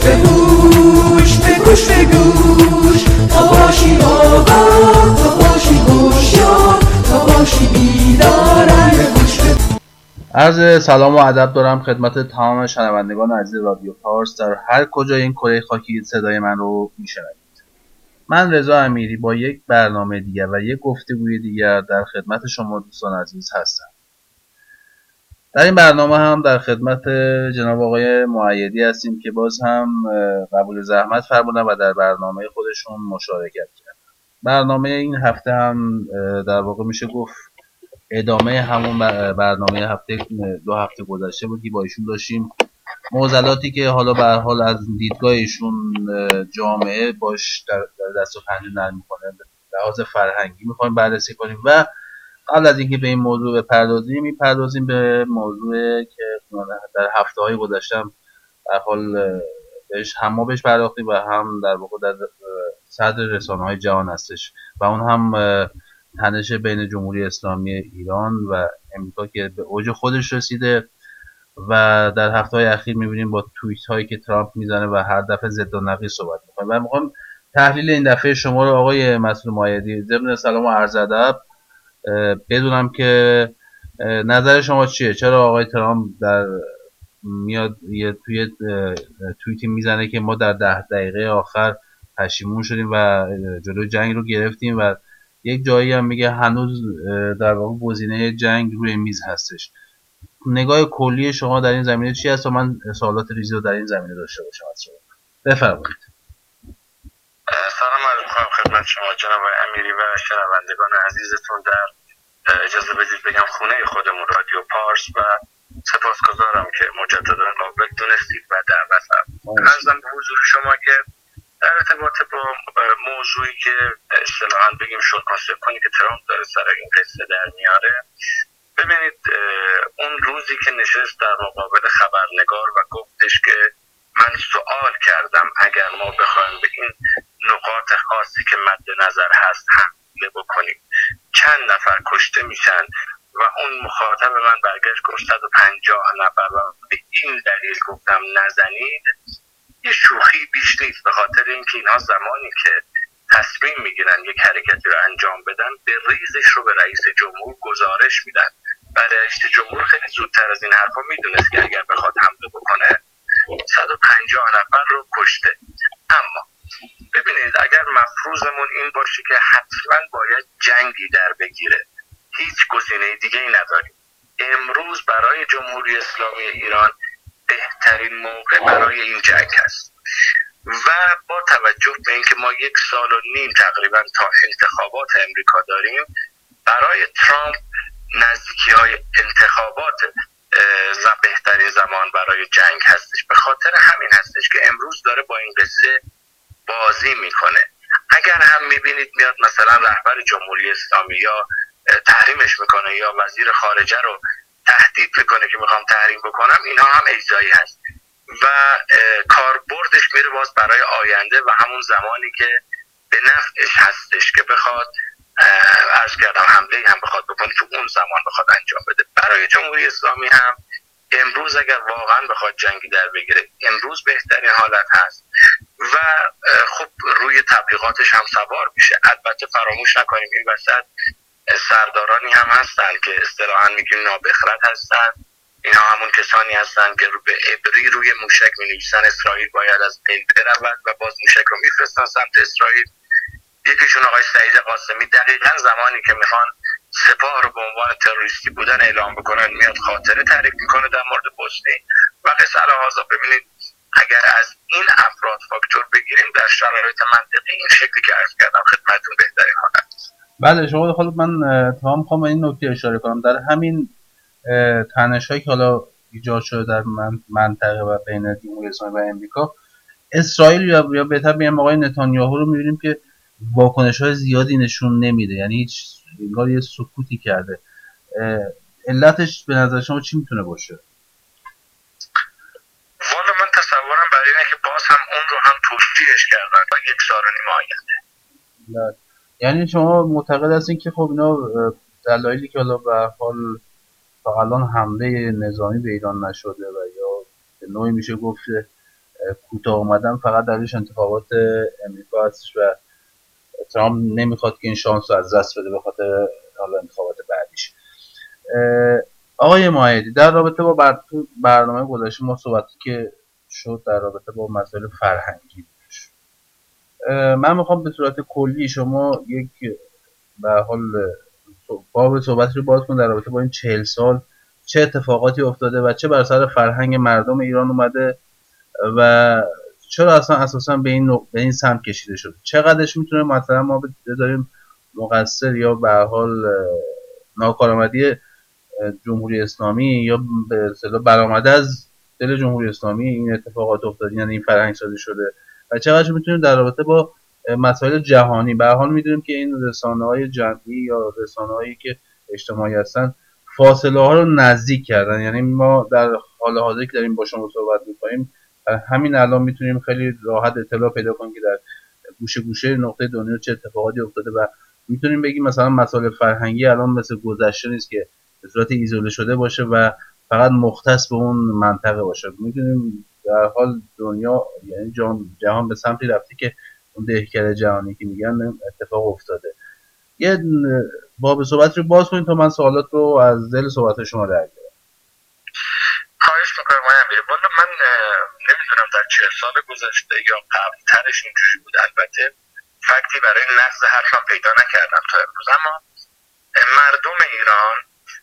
به گوش به گوش به گوش، تا باشی آگاه، تا باشی هوشیار، تا باشی بیدار. به گوش به عرض سلام و ادب دارم خدمت تمام شنوندگان عزیز رادیو پارس در هر کجای این کره خاکی صدای من رو میشنوید. من رضا امیری با یک برنامه دیگر و یک گفتگوی دیگر در خدمت شما دوستان عزیز هستم. در این برنامه هم در خدمت جناب آقای مؤیدی هستیم که باز هم قبول زحمت فرمودن و در برنامه خودشون مشارکت کردن. برنامه این هفته هم در واقع میشه گفت ادامه همون برنامه دو هفته گذشته بود که با ایشون داشتیم معضلاتی که حالا به هر حال از دیدگاه ایشون جامعه باش در دست و پنجه نرم میکنه به لحاظ فرهنگی میخوایم بررسی کنیم و قبل از اینکه به این موضوع میپردازیم به موضوع که در هفته‌های گذشته در حال ما بهش پرداختیم و هم در واقع در صدر رسانه‌های جهان هستش و اون هم تنش بین جمهوری اسلامی ایران و امریکا که به اوج خودش رسیده و در هفته‌های اخیر می‌بینیم با توییت هایی که ترامپ میزنه و هر دفعه ضد و نقیض صحبت می‌کنه. و می‌خوام تحلیل این دفعه شما رو آقای مسئول مؤیدی ضمن سلام و عرض ادب بدونم که نظر شما چیه؟ چرا آقای ترامپ میاد توی توییتی میزنه که ما در 10 دقیقه آخر پشیمون شدیم و جلوی جنگ رو گرفتیم و یک جایی هم میگه هنوز در واقع گزینه جنگ روی میز هستش. نگاه کلی شما در این زمینه چی است و من سوالات ریزی رو در این زمینه داشته باشم از شما. بفرمایید. سلام عرض می‌کنم خدمت شما جناب امیری و شنوندگان عزیزتون در اجازه بدید بگم خونه خودمون رادیو پارس و سپاسگزارم که مجددا قابل دونستید و دعوت فرمودید. عرضم به حضور شما که در ارتباط با موضوعی که اصطلاحاً بگیم شد کنی که ترامپ داره سر این قصه در میاره، ببینید اون روزی که نشست در مقابل خبرنگار و گفتش که من سوال کردم اگر ما بخوایم به این نقاط خاصی که مد نظر هست حمله بکنیم چند نفر کشته میشن و اون مخاطب من برگشت گفت 150 نفر و به این دلیل گفتم نزنید، یه شوخی بیش نیست، به خاطر اینکه اینها زمانی که تصمیم میگیرن یک حرکتی رو انجام بدن به ریزش رو به رئیس جمهور گزارش میدن و رئیس جمهور خیلی زودتر از این حرفا میدونست که اگر بخواد حمله بکنه 150 نفر رو کشته. اما ببینید اگر مفروضمون این باشه که حتما باید جنگی در بگیره، هیچ گزینه دیگه ای نداریم، امروز برای جمهوری اسلامی ایران بهترین موقع برای این جنگ هست و با توجه به اینکه ما 1.5 سال تقریبا تا انتخابات امریکا داریم، برای ترامپ نزدیکی‌های انتخابات بهترین زمان برای جنگ هستش. به خاطر همین هستش که امروز داره با این قصه بازی میکنه. اگر هم میبینید میاد مثلا رهبر جمهوری اسلامی یا تحریمش میکنه یا وزیر خارجه رو تهدید میکنه که میخوام تحریم بکنم، اینها هم اجزایی هست و کاربردش میره باز برای آینده و همون زمانی که به نفعش هستش که بخواد عرض کردم حمله هم بخواد بکنه تو اون زمان بخواد انجام بده. برای جمهوری اسلامی هم امروز اگر واقعا بخواد جنگی در بگیره امروز بهترین حالت هست و خب روی تبلیغاتش هم سوار میشه. البته فراموش نکنیم این وسط سردارانی هم هستن که اصطلاحاً میگیم نابخرد هستن. اینا همون کسانی هستن که به عبری روی موشک می‌نویسن اسرائیل باید از بین برود و باز موشک رو میفرستن سمت اسرائیل. یکیشون آقای سعید قاسمی دقیقاً زمانی که میخوان سپاه رو به عنوان تروریستی بودن اعلام بکنن میاد خاطره تعریف میکنه در مورد بوسنی و قصه الهازا. ببینید اگر از این افراد فاکتور بگیریم در شرایط منطقی این شکلی که عرض کردم خدمتتون بهترین حالت. بله شما حالا من تمام میخوام این نکته اشاره کنم در همین تنش‌هایی که حالا ایجاد شده در منطقه و بین جمهوری اسلامی و امریکا، اسرائیل یا بهتر بگم آقای نتانیاهو رو می‌بینیم که واکنش‌های زیادی نشون نمیده، یعنی هیچ انگار یه سکوتی کرده. علتش به نظر شما چی میتونه باشه؟ والا من تصورم برای اینه که باز هم اون رو هم توجیهش کردن و 1.5 سال آینده. یعنی شما معتقد هستین که خب اینا دلایلی که حالا به هر حال تا الان حمله نظامی به ایران نشده و یا به نوعی میشه گفت کوتاه اومدن فقط دلیلش انتخابات امریکا هستش و ترامپ نمیخواد که این شانس رو از دست بده به خاطر حالا انتخابات بعدیش. آقای ماهدی، در رابطه با برنامه گذاشته ما صحبتی که شد در رابطه با مسائل فرهنگی بودش، من میخوام به صورت کلی شما یک به حال باب صحبت رو باز کن در رابطه با این 40 سال چه اتفاقاتی افتاده و چه بر سر فرهنگ مردم ایران اومده و چرا اصلا اساسا به این سمت کشیده شده، چقدرش میتونه مثلا ما بذاریم مقصر یا به حال ناکارآمدی جمهوری اسلامی یا به اصطلاح برآمده از دل جمهوری اسلامی این اتفاقات افتاده، یعنی این فرهنگ سازی شده، و چقدرش میتونیم در رابطه با مسائل جهانی. به هر حال میدونیم که این رسانه‌های جمعی یا رسانه‌هایی که اجتماعی هستن فاصله ها رو نزدیک کردن، یعنی ما در حال حاضر که داریم با شما صحبت می‌کنیم همین الان میتونیم خیلی راحت اطلاع پیدا کنیم که در گوشه گوشه نقطه دنیا چه اتفاقاتی افتاده و میتونیم بگیم مثلا مسائل فرهنگی الان مثل گذشته نیست که به صورت ایزوله شده باشه و فقط مختص به اون منطقه باشه. میدونیم در حال دنیا یعنی جهان به سمتی رفته که اون دهکده جهانی که میگن اتفاق افتاده. یه باب صحبت رو باز کنید تا من سوالات رو از دل صحبت شما در بیارم. خواهش میکنم آقای امیری. والا من نمیدونم در 40 سال گذشته یا قبل ترش اینجوری بود، البته فکتی برای نقض حرفم پیدا نکردم تا امروز، اما مردم ایران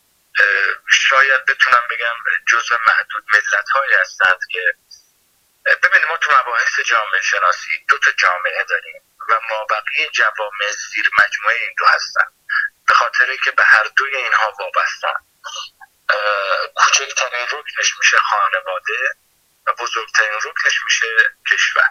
شاید بتونم بگم جزو معدود ملت هایی هستند که ببینیم ما تو مباحث جامعه شناسی 2 تا جامعه داریم و مابقی جوامع زیر مجموعه این دو هستن، به خاطر که به هر دوی اینها وابستن. کوچکترین رکنش میشه خانواده و بزرگترین رکنش میشه کشور.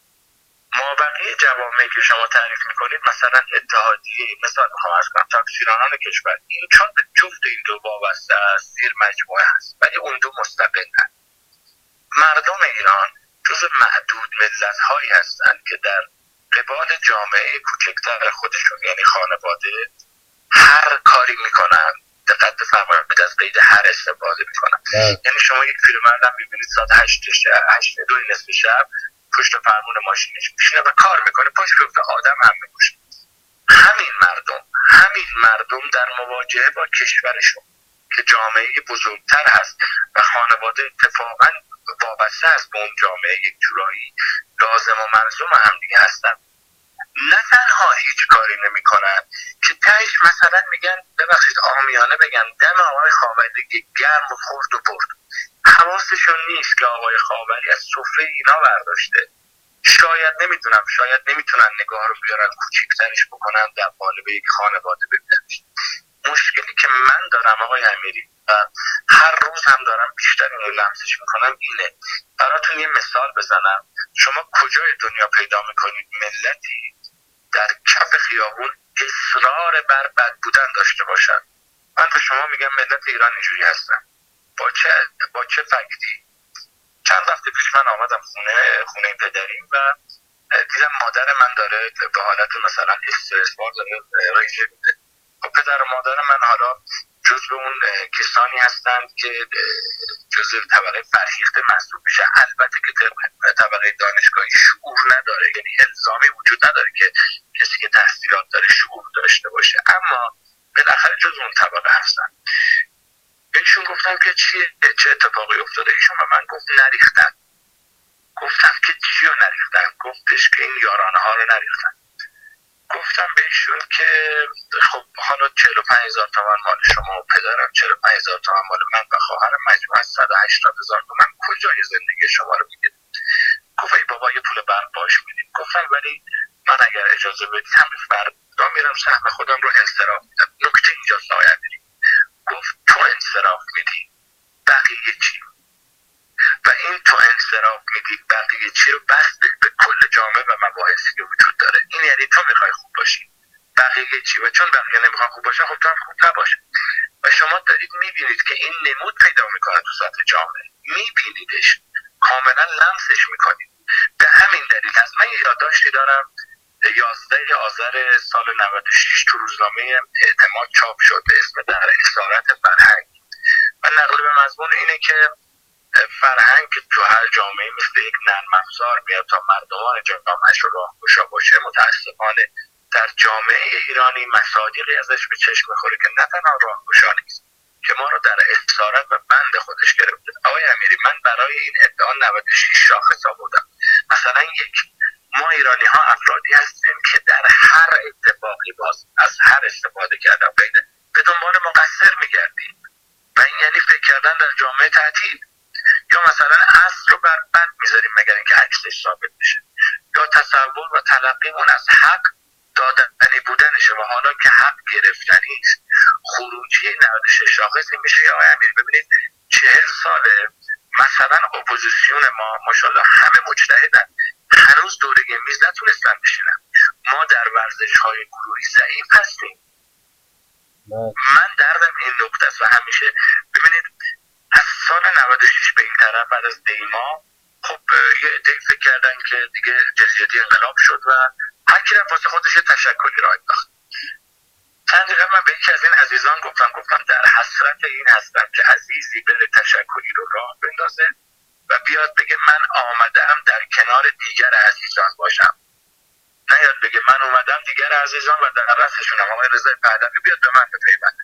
مابقی جوامعی که شما تعریف میکنید مثلا اتحادیه، مثلا میخوام عرض کنم تاکسیرانان کشور، این چون به جفت این دو وابسته است زیر مجموعه هست ولی اون دو مستقلن. مردم ایران جز معدود ملت هایی هستند که در قبال جامعه کوچکتر خودشون یعنی خانواده هر کاری میکنن، دقت بفرمایید از قید هر استفاده میکنن. یعنی شما یک پیرمرد هم میبینید ساعت 8:02 نصف شب پشت فرمون ماشینش میشینه و کار میکنه، پشت به آدم هم میکشه. همین مردم در مواجهه با کشورشون که جامعه بزرگتر هست و خانواده اتفاقا وابسته است به اون جامعه، یک جورایی لازم و ملزوم هم دیگه هستن، نه تنها هیچ کاری نمی کنن که تهش مثلا میگن ببخشید عامیانه بگن دم آقای خاوری گرم و خورد و برد، حواسشون نیست که آقای خاوری از سفره اینا برداشته. شاید نمیتونن نگاه رو بیارن کوچیکترش بکنن در قالب یک خانواده ببیننش. مشکلی که من دارم آقای امیری و هر روز هم دارم بیشتر اینو لمسش میکنم اینه. براتون یه مثال بزنم، شما کجای دنیا پیدا میکنید ملتی در کف خیابون اصرار بر بد بودن داشته باشن؟ من به شما میگم ملت ایران اینجوری هستن. با چه فکتی؟ چند وقت پیش من آمدم خونه پدریم و دیدم مادر من داره به حالت مثلا استرس بار داره رژه میده. پدر و مادر من حالا جزو اون کسانی هستند که جزو طبقه فرهیخته محسوب میشه، البته که طبقه دانشگاهی شعور نداره، یعنی الزامی وجود نداره که کسی که تحصیلات داره شعور داشته باشه، اما بالاخره جزو اون طبقه هستن. بهشون گفتم که چه اتفاقی افتاده؟ ایشون به من گفت نریختن. گفتم که چیو نریختن؟ گفتش که این یارانه ها رو نریختن. گفتم بهشون که خب حالا 45,000 تومان مال شما و پدرم، 45,000 تومان مال من و خواهرم، مجموعاً 180,000 تومان کجای زندگی شما رو میگید؟ گفت ای بابا یه پول برق باش میدیم. گفتم ولی من اگر اجازه بدید همین فردا میرم سهم خودم رو انصراف میدم. نکته اینجاست آقای امیری. گفت تو انصراف میدی بقیه چی؟ و این تو انصراف میدی بقیه چی رو بس به کل جامعه و مباحثی که وجود داره. این یعنی تو میخوای خوب باشی بقیه چی؟ و چون بقیه نمیخوان خوب باشن خب تو هم خوب نباش. و شما دارید میبینید که این نمود پیدا میکنه تو سطح جامعه، میبینیدش، کاملا لمسش میکنید. به همین دلیل از من یادداشتی دارم 11 آذر سال 96 تو روزنامه اعتماد چاپ شد به اسم در اسارت فرهنگ و نقل به مضمون اینه که فرهنگ که تو هر جامعه مثل یک نرم افزار میاد تا مردمان جامعهش رو راهگشا باشه، متاسفانه در جامعه ایرانی مصادیقی ازش به چشم میخوره که نه تنها راهگشا نیست که ما رو در اسارت و بند خودش گرفته. آقای امیری، من برای این ادعا 96 شاخص آوردم. مثلا ما ایرانی ها افرادی هستیم که در هر اتفاقی باز از هر استفاده کردن به دنبال مقصر میگردیم و این یعنی فکر کردن در جامعه تعطیل، یا مثلا اصل رو بر بند میذاریم مگر اینکه عکسش ثابت بشه، یا تصور و تلقیمون از حق دادنی بودنشه و حالا که حق گرفتنی است خروجی 96 شاخص این میشه. یا آقای امیر ببینید 40 ساله مثلا اپوزیسیون ما ماشاءالله همه مجتهدن، هنوز دوره میز نتونستن بشینن. ما در ورزش های گروهی ضعیف هستیم. من دردم این نقطه است و همیشه ببینید از سال 96 به این طرف بعد از دیما خب یه عده‌ای فکر کردن که دیگه جدی انقلاب شد و هر کی رفت واسه خودش تشکلی راه انداخت. چند دقیقه من به یکی از این عزیزان گفتم در حسرت این هستم که عزیزی بره تشکلی رو راه بندازه و بیاد بگه من آمدم در کنار دیگر عزیزان باشم، نیاد بگه من اومدم دیگر عزیزان و در رأسشونم آقای رضا پهلوی بیاد به من بپیونده.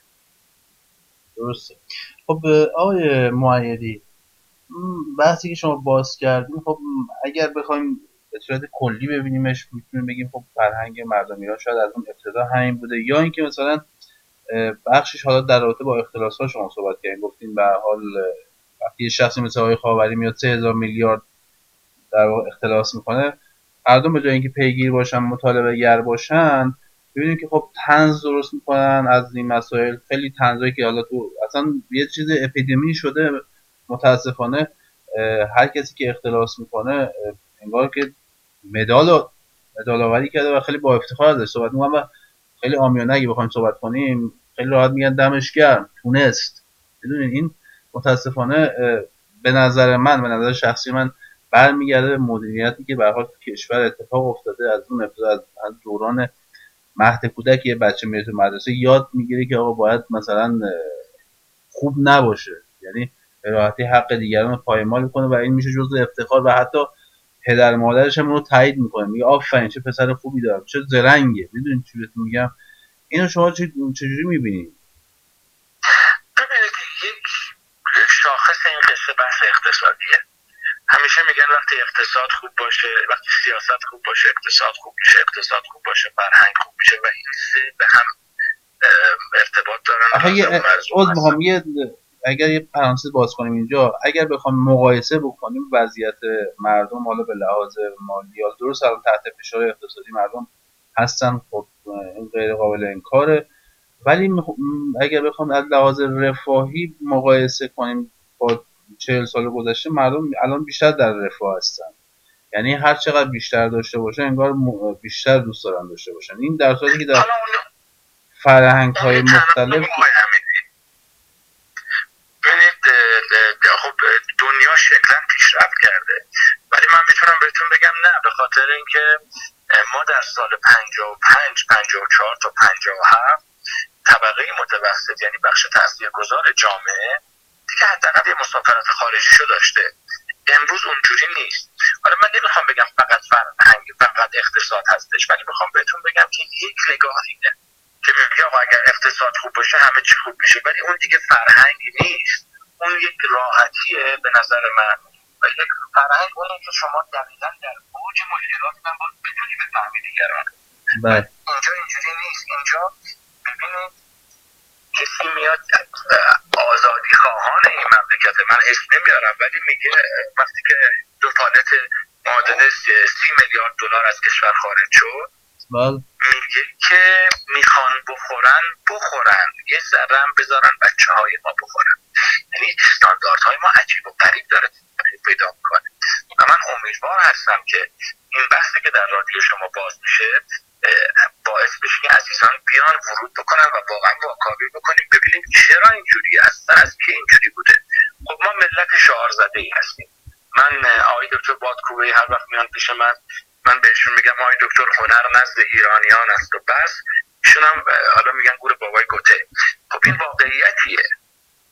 درسته. خب آقای مؤیدی، بحثی که شما باز کردیم، خب اگر بخوایم به صورت کلی ببینیمش میتونیم بگیم خب فرهنگ مردم ایران شاید از اون ابتدا همین بوده، یا اینکه مثلا بخشش حالا در رابطه با اختلاس‌ها شما صحبت کردین، گفتین به هر حال وقتی یه شخصی مثل آقای خاوری میاد 3000 میلیارد در واقع اختلاس میکنه، مردم به جای اینکه پیگیر باشن مطالبه گر باشن ببینیم که خب طنز درست میکنن از این مسائل، خیلی طنزایی که حالا تو اصلا یه چیز اپیدمی شده متاسفانه. هر کسی که اختلاس میکنه انگار که مدال آوری کرده و خیلی با افتخار ازش صحبت میکنن و خیلی عامیانه اگه بخوایم صحبت کنیم خیلی راحت میگن دمش گرم تونست. بدونین این متاسفانه به نظر شخصی من برمیگرده به مدیریتی که به هر حال تو کشور اتفاق افتاده. از اون ابتدا از دوران مهد کودک یه بچه میره تو مدرسه یاد میگیره که آقا باید مثلا خوب نباشه، یعنی به راحتی حق دیگران رو پایمال کنه و این میشه جزء افتخار و حتی پدر مادرش هم رو تایید میکنه، میگه آفرین چه پسر خوبی دارم، چه زرنگه. میدونید چی بهتون میگم؟ اینو شما چجوری میبینید؟ ببینید یک شاخص این قصه بحث اقتصادیه. همیشه میگن وقتی اقتصاد خوب باشه، وقتی سیاست خوب باشه اقتصاد خوب میشه، اقتصاد خوب باشه فرهنگ خوب میشه و این سه به هم ارتباط دارن. اگر یه پرانتز باز کنیم اینجا، اگر بخوام مقایسه بکنیم وضعیت مردم حالا به لحاظ مالی، درست الان تحت فشار اقتصادی مردم هستن، خب این غیر قابل انکاره، ولی اگر بخوام از لحاظ رفاهی مقایسه کنیم با 40 سال گذشته، مردم الان بیشتر در رفاه هستن، یعنی هر چقدر بیشتر داشته باشه انگار بیشتر دوست دارن داشته باشن. این در صورتی که در فرهنگ‌های مختلف خب دنیا شکلا پیشرفت کرده، ولی من میتونم بهتون بگم نه، به خاطر اینکه ما در سال 55 54 تا 57 طبقه متوسط یعنی بخش تاثیرگذار جامعه دیگه حداقل یه مسافرت خارجیشو داشته. امروز اونجوری نیست. حالا من نمیخوام بگم فقط فرهنگ فقط اقتصاد هستش، ولی میخوام بهتون بگم که یک نگاه اینه که میگه اگر اقتصاد خوب باشه همه چی خوب میشه، ولی اون دیگه فرهنگ نیست، اون یک راحتیه به نظر من. و یک فرهنگ اونه که شما دقیقاً در اوج مشکلات من باید بتونی بفهمی دیگران. اینجا اینجوری نیست. اینجا ببینید کسی میاد آزادی خواهان این مملکت، من اسم نمیارم، ولی میگه وقتی که دو پالت معادل 30 میلیارد دلار از کشور خارج شد، میگه که میخوان بخورن یه ذرم بذارن بچه های ما بخورن. یعنی استانداردهای ما عجیب و غریب داره پیدا میکنه و من امیدوار هستم که این بحثی که در رادیو شما باز میشه باعث بشه که عزیزان بیان ورود بکنن و واقعا واکاوی بکنیم ببینیم چرا اینجوری هستن، از کی اینجوری بوده. خب ما ملت شعار زده ای هستیم. من آقای دکتر بادکوبه‌ای هر وقت میان پیش من بهشون میگم آقای دکتر هنر نزد ایرانیان است و بس، ایشون هم حالا میگن گور بابای گوته. خب این واقعیتیه.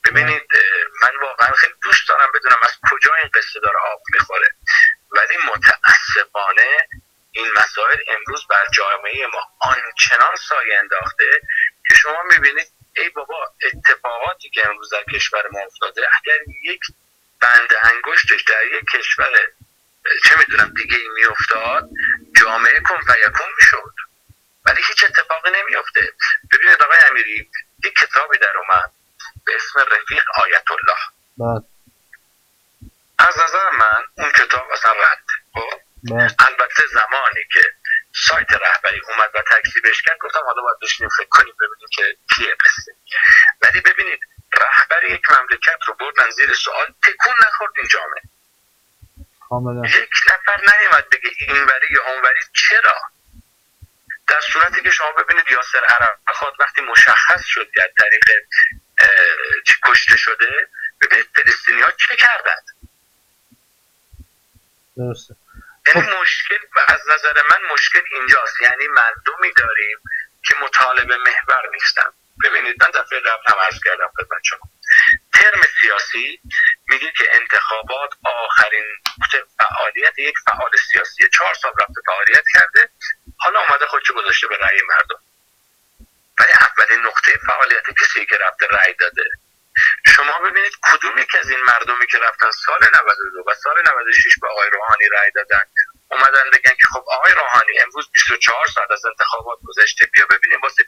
ببینید من واقعا خیلی دوست دارم بدونم از کجا این قصه داره آب میخوره، ولی متاسفانه این مسائل امروز بر جامعه ما آنچنان سایه انداخته که شما میبینید ای بابا اتفاقاتی که امروز در کشور ما افتاده اگر یک بند انگشتش در یک کشور چه میدونم دیگه ای میافتاد جامعه کن فیکون میشد، ولی هیچ اتفاقی نمیافته. ببینید آقای امیری یک کتابی در اومد به اسم رفیق آیت الله. از نظر من اون کتاب اصلا رد. البته زمانی که سایت رهبری اومد و تکذیبش کرد گفتم حالا باید بشینیم فکر کنیم ببینیم که کیه قصه. ولی ببینید رهبر یک مملکت رو بردن زیر سوال، تکون نخورد این جامعه. یک نفر نیومد بگه اینوری یا اونوری. چرا؟ در صورتی که شما ببینید یاسر عرفات وقتی مشخص شد از طریق کشته شده، ببینید فلسطینی‌ها چه کردند. درسته. یعنی مشکل از نظر من مشکل اینجاست، یعنی مردمی داریم که مطالبه محور نیستن. ببینید من دفعه قبل هم عرض کردم خدمت شما، ترم سیاسی میگه که انتخابات آخرین فعالیت یک فعال سیاسی 4 سال رفته فعالیت کرده، حالا اومده خودشو گذاشته به رأی مردم. ولی اولین نقطه فعالیت کسی که رفته رأی داده. شما ببینید کدوم یک از این مردمی که رفتن سال 92 و سال 96 به آقای روحانی رأی دادن اومدن بگن که خب آقای روحانی امروز 24 ساعت از انتخابات گذشته، بیا ببینیم واسه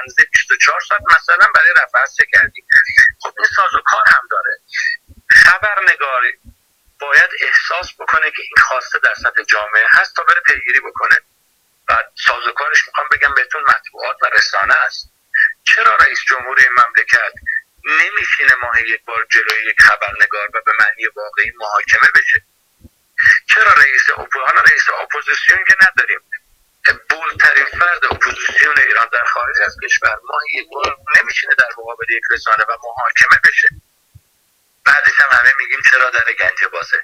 24 ساعت مثلا برای رفع چه کردیم. خب این سازوکار هم داره. خبرنگار باید احساس بکنه که این خواسته در سطح جامعه هست تا بره پیگیری بکنه. و سازوکارش میخوام بگم بهتون مطبوعات و رسانه است. چرا رئیس جمهور این مملکت نمیشینه ماهی یک بار جلوی یک خبرنگار و به معنی واقعی محاکمه بشه؟ چرا رئیس اپوزیسیون که نداریم، بولترین فرد اپوزیسیون ایران در خارج از کشور ماهی یک بار نمیشینه در مقابل یک رسانه و محاکمه بشه؟ بعدش هم همه میگیم چرا در گنجه بازه.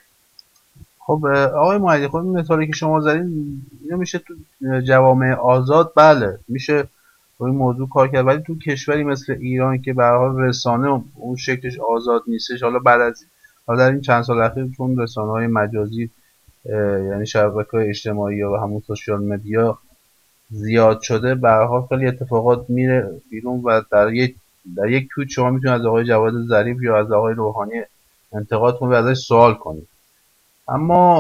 خب آقای معیدی، خب این مثالی که شما زدین اینو میشه تو جوامع آزاد بله میشه روی موضوع کار کرد، ولی تو کشوری مثل ایران که به هر حال رسانه اون شکلش آزاد نیستش، حالا در این چند سال اخیر چون رسانه‌های مجازی یعنی شبکه‌های اجتماعی و همون سوشال مدیا زیاد شده، به هر حال خیلی اتفاقات میره بیرون و در یک توییت شما میتونید از آقای جواد ظریف یا از آقای روحانی انتقاد کنید و ازش سوال کنید. اما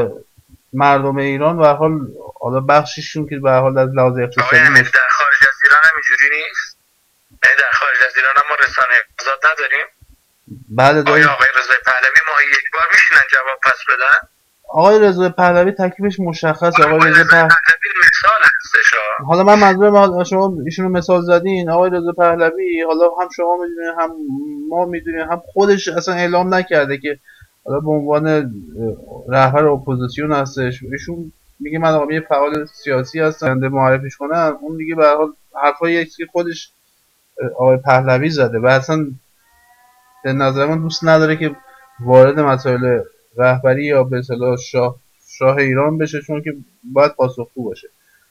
مردم ایران به هر حال بخششون که به هر حال از لحاظ اقتصادی در خارج از ایران هم اینجوری نیست. در خارج از ایران هم ما رسانه آزاد نداریم. بله داریم. آقای رضا پهلوی ماهی یک بار میشینن جواب پس بدن. آقای رضا پهلوی تکلیفش مشخصه. آقای رضا پهلوی مثال هستش. حالا من منظورم شما ایشونو مثال زدین، آقای رضا پهلوی حالا هم شما میدونید هم ما میدونیم هم خودش اصلا اعلام نکرده که حالا به عنوان رهبر اپوزیسیون هستش. ایشون میگه من آقا یه فعال سیاسی هستم، معرفیش کنم. اون دیگه به هر حال حرفای که خودش آقای پهلوی زده و اصلا به نظر من دوست نداره که وارد مسائل رهبری یا به اصطلاح شاه ایران بشه، چون که باید پاسخگو باشه.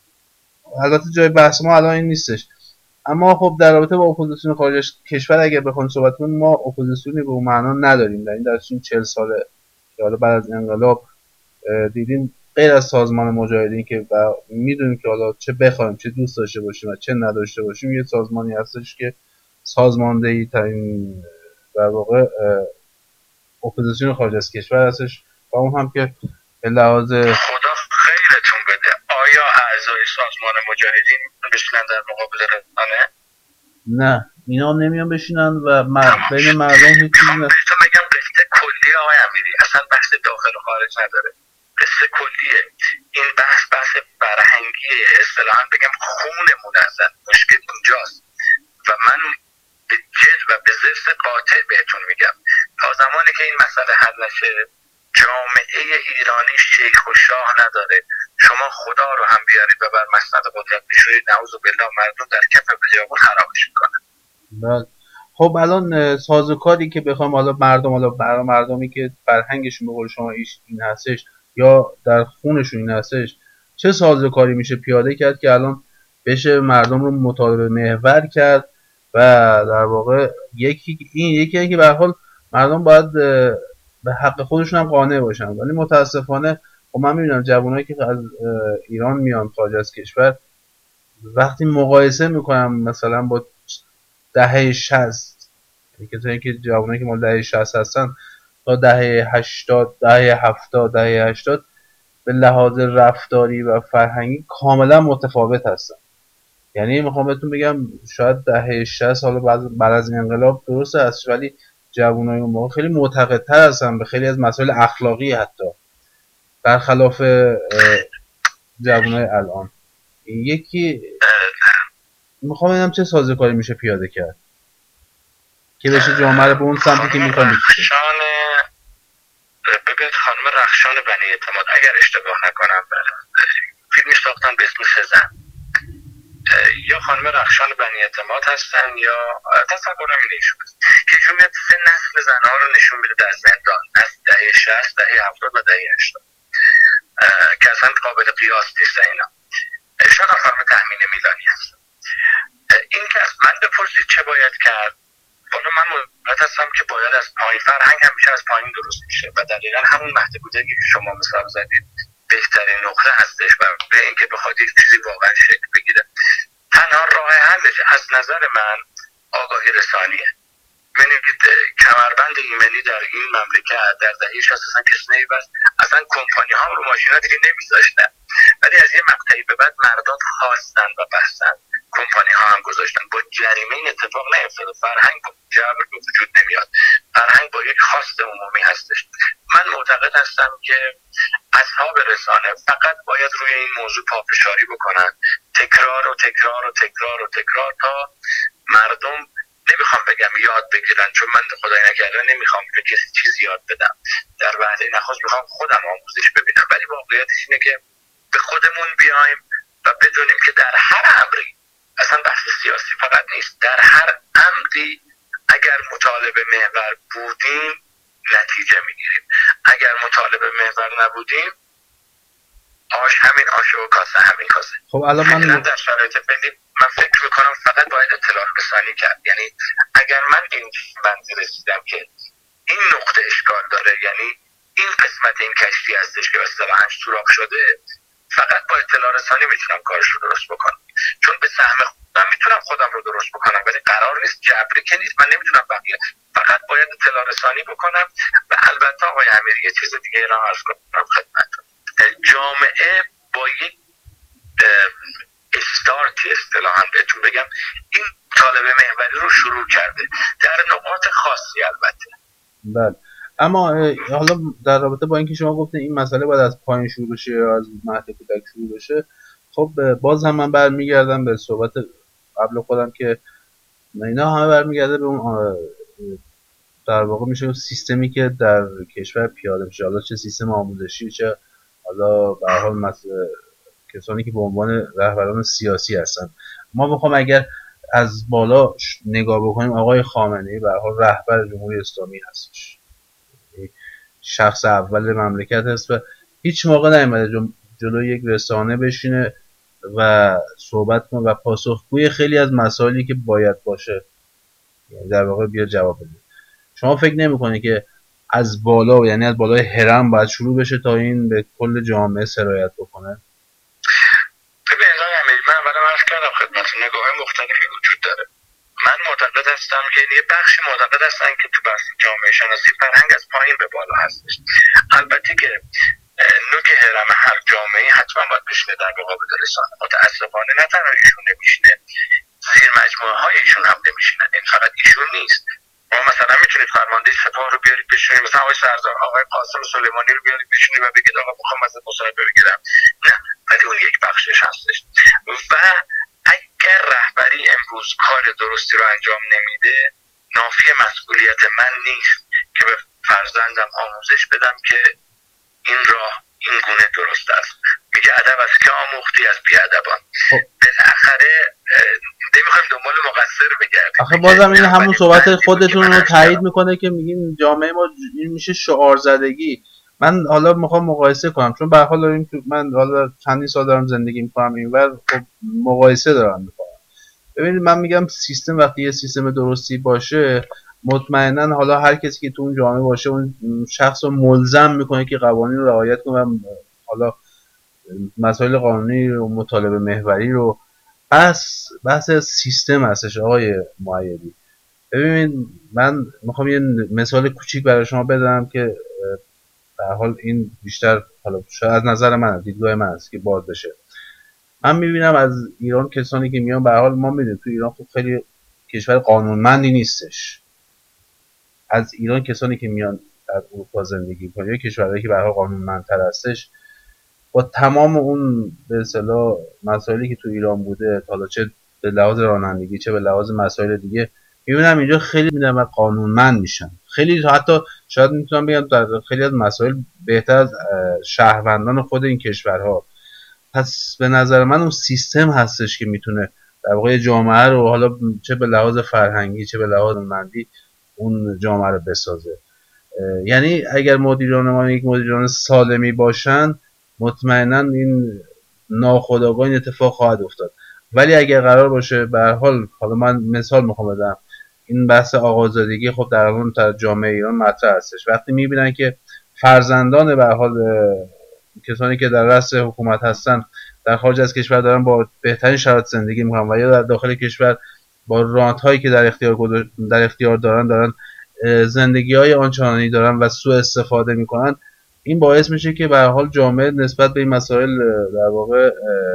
البته جای بحث ما الان این نیستش. اما خب در رابطه با اپوزیسیون خارج کشور اگر بخوایم صحبت کنیم، ما اپوزیسیونی به اون معنا نداریم. در این 40 ساله که حالا بعد از انقلاب دیدیم غیر از سازمان مجاهدین که میدونیم که حالا چه بخوایم چه دوست داشته باشیم و چه نداشته باشیم، یه سازمانی هستش که سازماندهی ترین در واقع اپوزیسیون خارج از کشور هستش و اون هم که به لحاظ خدا خیرتون بده. آیا اعضای سازمان مجاهدین بشینن در مقابل رسانه؟ نه، اینا نمیان بشینن و بین مردم هیچ چیزی نه. تو میگم قصه کلیه آقای امیری، اصلا بحث داخل و خارج نداره. قصه کلیه. این بحث فرهنگیه، اصطلاحاً بگم خونمون هستن. مشکل اینجاست و من به جد و به ضرس قاطع بهتون میگم تا زمانی که این مسئله حل نشه جامعه ایرانی شیخ و شاه نداره. شما خدا رو هم بیارید و بر مسند قدرت بشورید، نعوذ بالله مردم در کف بیابون خرابش میکنن. بله. خب الان سازوکاری که بخوام حالا برای مردمی که فرهنگشون به قول شما این هستش یا در خونشون این هستش، چه سازوکاری میشه پیاده کرد که الان بشه مردم رو مطالبه محور کرد و در واقع یکی که به هر حال مردم باید به حق خودشون هم قانع باشن. ولی متاسفانه خب من میبینم جوانایی که از ایران میان خارج از کشور، وقتی مقایسه میکنم مثلا با دهه 60 که تا اینکه جوانایی که مال دهه 60 هستن تا دهه 80 دهه 70 دهه 80 به لحاظ رفتاری و فرهنگی کاملا متفاوت هستن. یعنی میخوام بهتون بگم شاید دهه 60 حالا بعد از انقلاب درسته است، ولی جوانای اون موقع خیلی معتقدتر هستن به خیلی از مسائل اخلاقی، حتی برخلاف جوانای الان. یکی میخوام ببینم چه سازوکاری میشه پیاده کرد که بشه جامعه رو به اون سمتی که میخوام بکشه. ببینید خانم رخشان بنی اعتماد اگر اشتباه نکنم فیلمی ساختن به اسم سزن، یا خانم رخشان بنی اعتماد هستن یا تصورم اینه ایشون که ایشون میاد 3 نسل زنها رو نشون میده در زندان، نسل دهه 60 دهه 70 و دهه 80 که اصلا قابل قیاس نیست. اینا شاید خانم تحمین میلانی هستن. این که از من بپرسید چه باید کرد، والا من معتقد هستم که باید از پایین، فرهنگ همیشه از پایین درست میشه و دقیقا همون مهد کودکی که شما مثال زدید بهترین نقطه هستش برای اینکه بخواد یک چیزی واقعا شکل بگیره. تنها راه حلش از نظر من آگاهی رسانیه. ببینید کمربند ایمنی در این مملکت در دهه 60 اصلا کسی نمی‌بست، اصلا کمپانی ها رو ماشینا دیگه نمیذاشتن، ولی از یه مقطعی به بعد مردم خواستن و بستن، کمپانی ها هم گذاشتن. با جریمه این اتفاق نیفتاده، فرهنگ با جبر به وجود نمیاد، فرهنگ با یک خواست عمومی هستش. من معتقد هستم که اصحاب رسانه فقط باید روی این موضوع پافشاری بکنن، تکرار و تکرار و تکرار و تکرار تا مردم، نمیخوام بگم یاد بگیرن، چون من خدای نکرده نمیخوام که کسی چیزی یاد بدم، در وهله نخست میخوام خودم آموزش ببینم، ولی واقعیتش اینه که به خودمون بیایم و بدونیم که در هر امری، اصلا بحث سیاسی فقط نیست، در هر امری اگر مطالبه محور بودیم نتیجه میگیریم، اگر مطالبه محور نبودیم آش همین آش و کاسه همین کاسه. خب الان من در شرایط فعلی من فکر میکنم فقط باید اطلاع رسانی کرد. یعنی اگر من این منزل رسیدم که این نقطه اشکال داره، یعنی این قسمت این کشتی هستش که به اصطلاح سوراخ شده، فقط با اطلاع رسانی میتونم کارش رو درست بکنم، چون به سهم خودم میتونم خودم رو درست بکنم، ولی قرار نیست جبری که نیست، من نمیتونم بقیه، فقط باید اطلاع رسانی بکنم. و البته آقای امیری یه چیز دیگه را عرض کنم خدمتتون، جامعه با یک استارتی اصطلاحاً بهتون بگم این طالبه محوری رو شروع کرده در نقاط خاصی البته. بله، اما حالا در رابطه با اینکه شما گفتین این مسئله باید از پایین شروع شه یا از مهد کودک شروع بشه، خب باز هم من برمیگردم به صحبت قبل خودم که اینا همه برمیگرده به اون در واقع میشه اون سیستمی که در کشور پیاده میشه، حالا چه سیستم آموزشی چه حالا به هر حال کسانی که به عنوان رهبران سیاسی هستن. ما بخوام اگر از بالا نگاه بکنیم، آقای خامنه‌ای به هر حال رهبر جمهوری اسلامی هستش، شخص اول مملکت هست و هیچ موقع نیامده جلوی یک رسانه بشینه و صحبت کنه و پاسخگوی خیلی از مسائلی که باید باشه، یعنی در واقع بیا جواب بده. شما فکر نمی‌کنید که از بالا، یعنی از بالای هرم باید شروع بشه تا این به کل جامعه سرایت بکنه؟ ببینید آقای امیری، من اولا عرض کردم خدمتتون نگاه‌های مختلفی وجود داره. من معتقد هستم که یه بخشی معتقد هستن که تو بحث جامعه شناسی فرهنگ از پایین به بالا هستش. البته که نوک هرم هر جامعه حتما باید بشینه در مقابل رسانه. متاسفانه نه تنها ایشون نمیشینه، زیر مجموعه های ایشون هم نمیشینن. این فقط ایشون نیست. ما مثلا میتونید فرمانده سپاه رو بیارید بشونید، مثلا آقای سردار آقای قاسم سلیمانی رو بیارید بشونید و بگید آقا میخوام از مصاحبه بگیرم، نه، ولی اون یک بخشش هستش. و اگر رهبری امروز کار درستی رو انجام نمیده، نافی مسئولیت من نیست که به فرزندم آموزش بدم که این راه این گونه درست است. میگه ادب از که آموختی از بیادبان. بالاخره نمیخوایم دنبال مقصر بگردیم. آخه بازم این همون صحبت خودتون رو تایید میکنه که میگین جامعه ما این میشه شعار زدگی. من حالا میخوام مقایسه کنم، چون به هر حال من حالا چندین سال دارم زندگی میکنم اینور، خب مقایسه دارم میکنم. ببینید من میگم سیستم وقتی یه سیستم درستی باشه مطمئنا حالا هر کسی که تو اون جامعه باشه اون شخص رو ملزم میکنه که قوانین رو رعایت کنه و حالا مسائل قانونی و مطالبه محوری رو بحث سیستم هستش آقای معیدی. ببینید من میخوام یه مثال کوچیک برای شما بزنم که به هر حال این بیشتر حالا شاید از نظر من دیدگاه من است که باز بشه. من میبینم از ایران کسانی که میان به هر حال ما میدونیم تو ایران خب خیلی کشور قانونمندی نیستش. از ایران کسانی که میان در اروپا زندگی میکنن یا کشورهایی که به هر حال قانونمندتر هستش با تمام اون به اصطلاح مسائلی که تو ایران بوده حالا چه به لحاظ رانندگی چه به لحاظ مسائل دیگه میبینم اینجا خیلی میدونم قانونمند میشن، خیلی حتی شاید میتونم بگم در خیلی از مسائل بهتر از شهروندان خود این کشورها. پس به نظر من اون سیستم هستش که میتونه در واقع جامعه رو حالا چه به لحاظ فرهنگی چه به لحاظ مندی اون جامعه رو بسازه. یعنی اگر مدیران ما یک مدیران سالمی باشن مطمئنا این ناخودآگاه این اتفاق خواهد افتاد. ولی اگر قرار باشه به هر حال حالا من مثال میخوام بدم، این بحث آقازادگی خب در اون جامعه ایران مطرح هستش. وقتی میبینن که فرزندان به هر حال کسانی که در رأس حکومت هستن در خارج از کشور دارن با بهترین شرایط زندگی میکنن و یا در داخل کشور با رانت‌هایی که در اختیار دارن زندگی‌های آنچنانی دارن و سوء استفاده میکنن، این باعث میشه که به هر حال جامعه نسبت به این مسائل در واقع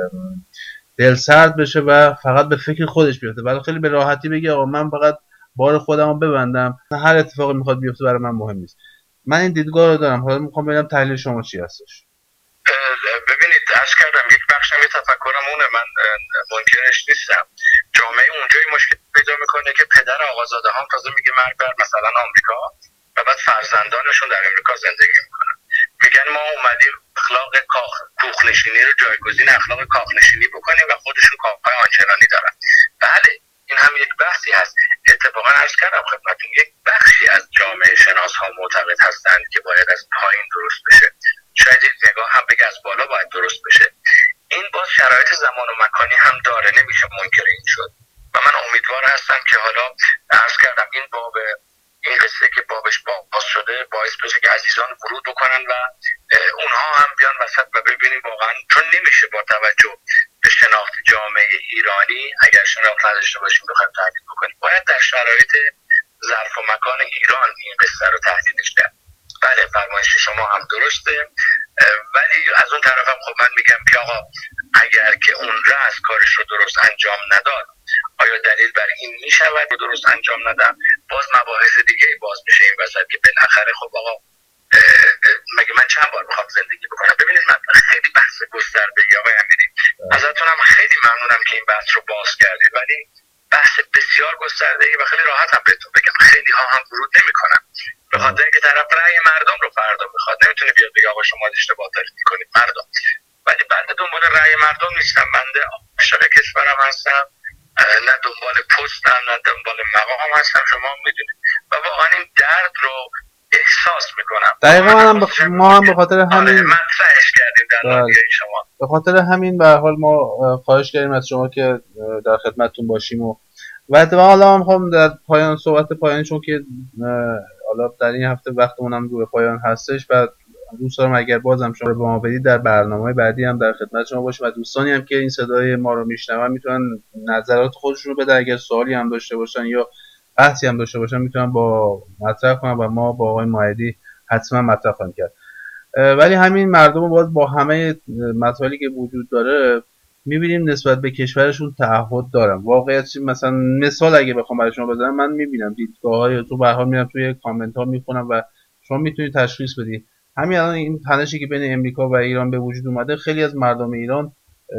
دلسرد بشه و فقط به فکر خودش بیفته. ولی خیلی به راحتی بگه آقا من فقط بار خودمو ببندم، هر اتفاقی میخواد بیفته برای من مهم نیست. من این دیدگاه رو دارم. حالا میخوام ببینم تحلیل شما چی هستش. ببینید عرض کردم یک بخشم یه تفکرم اونه، من منکرش نیستم. جامعه اونجایی مشکل پیدا میکنه که پدر آقازاده ها تازه میگه مرگ بر مثلا آمریکا و بعد فرزندانشون در امریکا زندگی میکنن. میگن ما اومدیم اخلاق کوخنشینی رو جایگزین اخلاق کاخنشینی بکنیم و خودشون کاخهای آنچنانی دارن. بله این هم یک بحثی هست. اتفاقا عرض کردم خدمتتون یک بخشی از جامعه شناس ها معتقد هستند که باید از پایین درست بشه، شاید یک نگاه هم بگه از بالا باید درست بشه. این باز شرایط زمان و مکانی هم داره، نمیشه منکر این شد و من امیدوار هستم که حالا عرض کردم این قصه که بابش باز شده باعث بشه که عزیزان ورود بکنن و اونها هم بیان وسط و ببینیم واقعا، چون نمیشه با توجه به شناخت جامعه ایرانی اگر شناخت نداشته باشیم بخوایم تحلیل بکنیم، باید در شرایط ظرف و مکان ایران این قصه رو تحلیلش کرد. بله فرمایش شما هم درسته، ولی از اون طرف هم خب من میگم که آقا اگر که اون رأس کارش رو درست انجام نداد، آیا دلیل بر این میشود که درست انجام ندم؟ باز مباحث دیگه باز میشه این وسط که بالاخره خب آقا مگه من چند بار میخوام زندگی بکنم؟ ببینید من خیلی بحث گسترده‌ای آقای امیری، ازتونم خیلی ممنونم که این بحث رو باز کردید، ولی بحث بسیار گسترده‌ای و خیلی راحت هم بهتون بگم خیلی ها هم ورود نمیکنن، به خاطر اینکه طرف رأی مردم رو فردا میخواد، نمیتونه بیاد بگه آقا شما اشتباه دارید میکنید مردم. ولی بنده دنبال رأی مردم نیستم، بنده عاشق کشورم هستم، نه دنبال پستم نه دنبال مقام هستم، شما میدونید، و واقعا این درد رو احساس میکنم. دقیقاً ما هم به خاطر همین مطرحش کردیم در رادیوی شما. به خاطر همین به هر حال ما خواهش کردیم از شما که در خدمتتون باشیم و حالا هم میخوام در پایان صحبت پایانشون که حالا در این هفته وقتمون هم دور پایان هستش و دوست دارم اگر بازم شما رو به ما بدید در برنامه بعدی هم در خدمت شما باشیم و دوستانی هم که این صدای ما رو میشنون میتونن نظرات خودشون رو بدن، اگر سوالی هم داشته باشن یا بحثی هم داشته باشن میتونن با مطرح کنن و ما با آقای معیدی حتما مطرح خواهیم کرد. ولی همین مردم باز با همه مسائلی که وجود داره میبینیم نسبت به کشورشون تعهد دارن. واقعیت مثلا مثال اگه بخوام برای شما بزنم، من میبینم دیدگاه‌های تو به هر حال میرم توی کامنت ها میخونم و شما میتونید تشخیص بدید. همین الان این تنشی که بین امریکا و ایران به وجود اومده، خیلی از مردم ایران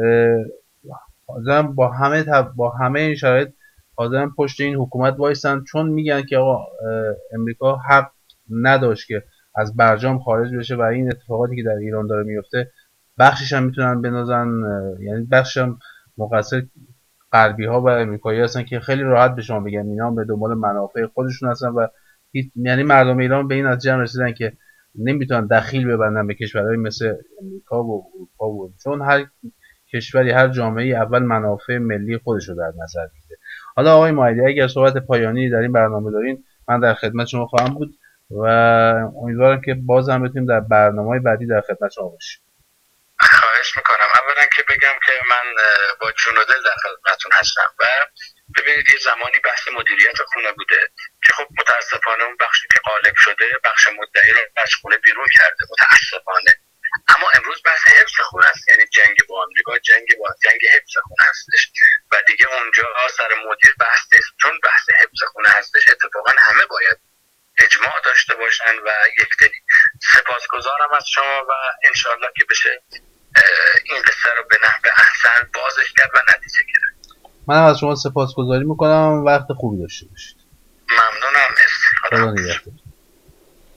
حاضرن با همه این شرایط حاضرن پشت این حکومت وایسن، چون میگن که آقا امریکا حق نداشت که از برجام خارج بشه و این اتفاقاتی که در ایران داره میفته بخشش هم میتونن بنازن، یعنی بخشش هم مقصر غربی ها و امریکایی هستن که خیلی راحت به شما بگن اینا به دنبال منافع خودشون هستن و یعنی مردم ایران به این نتیجه رسیدن که نمیتونن دخیل ببندن به کشورهای مثل امریکا و اروپا چون هر کشوری هر جامعه‌ای اول منافع ملی خودش رو در نظر میگیره. حالا آقای مایدی اگر صحبت پایانی در این برنامه دارین من در خدمت شما خواهم بود و امیدوارم که باز هم بتونیم در برنامه‌های بعدی در خدمت شما باشیم. خواهش میکنم. اولا که بگم که من با جون و دل در خدمتتون هستم و ببینید یه زمانی بحث مدیریت خونه بوده که خب متاسفانه اون بخشی که غالب شده بخش مدعی رو از خونه بیرون کرده متاسفانه. اما امروز بحث حفظ خونه است، یعنی جنگ با آمریکا، جنگ حفظ خونه هستش و دیگه اونجا سر مدیر بحث نیست، چون بحث حفظ خونه هستش. اتفاقا همه باید اجماع داشته باشن و یکدلی. سپاسگزارم از شما و انشالله که بشه این قصه رو به نحو احسن بازش کرد و نتیجه گرفت. من از شما سپاسگزاری میکنم. وقت خوبی داشته باشید. ممنونم. خدا نگهدار.